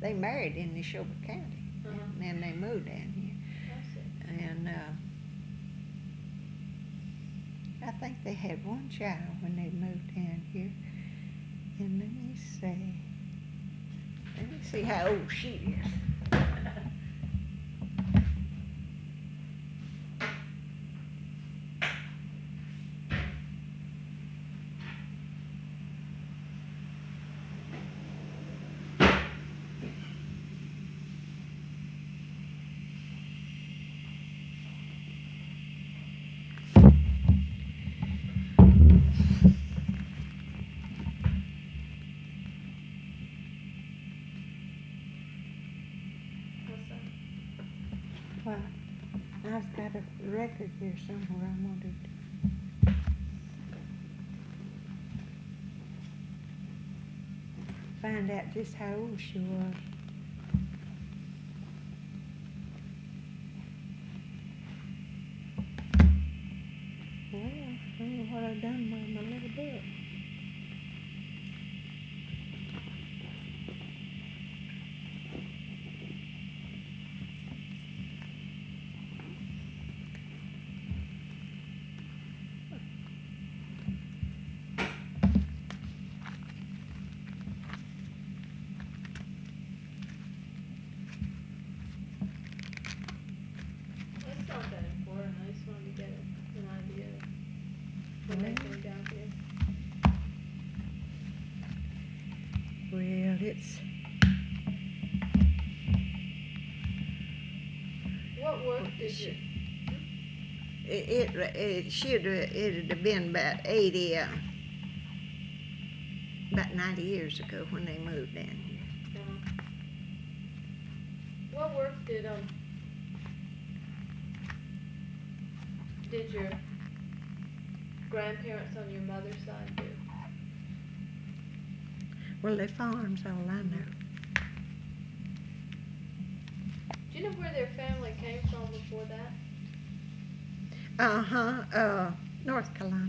they married in Neshoba County, and then they moved down here. And I think they had one child when they moved down here. And let me see how old she is. Well, I've got a record here somewhere I wanted to find out just how old she was. Well, I don't know what I've done with my little book. Well, it's... What work did you... It'd have been about 80, about 90 years ago when they moved down here. What work did your grandparents on your mother's side do? Well, they farms, all I know. Do you know where their family came from before that? North Carolina.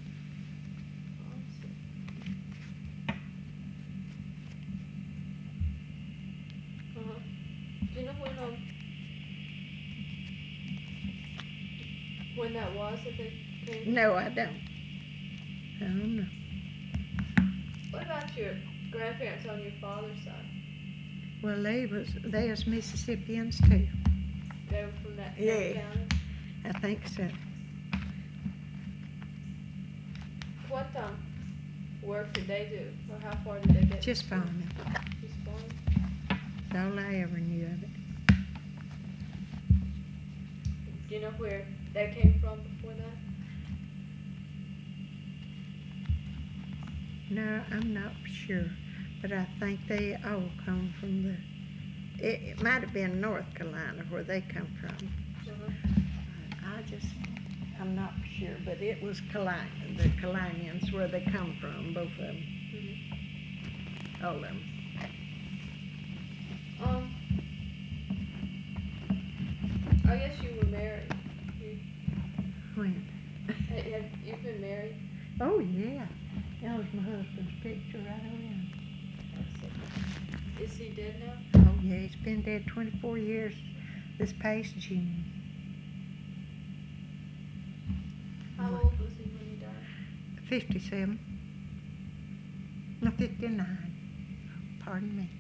Do you know when that was that they came? No, I don't. I don't know. What about your grandparents on your father's side? Well, they was Mississippians too. They were from that Yeah. county? I think so. What work did they do? Or how far did they get? Just farming. Just farming? That's all I ever knew of it. Do you know where they came from before that? No, I'm not sure, but I think they all come from it might have been North Carolina where they come from. I'm not sure, but it was the Kalanians where they come from, both of them. All of them. I guess you were married. When? You've been married? Oh, yeah. That was my husband's picture right around. Is he dead now? Oh, yeah, he's been dead 24 years this past June. How old was he when he died? 57. No, 59. Pardon me.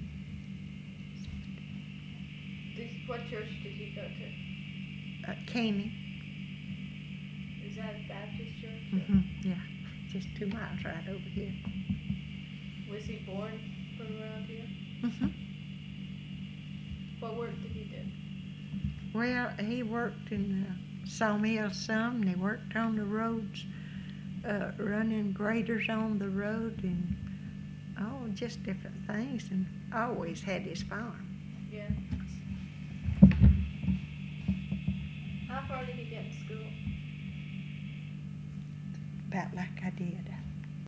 What church did he go to? Caney. Is that a Baptist church? Yeah, just 2 miles right over here. Was he born from around here? What work did he do? Well, he worked in the sawmill some, and he worked on the roads, running graders on the road, and just different things, and always had his farm. Yeah. How far did he get in school? About like I did.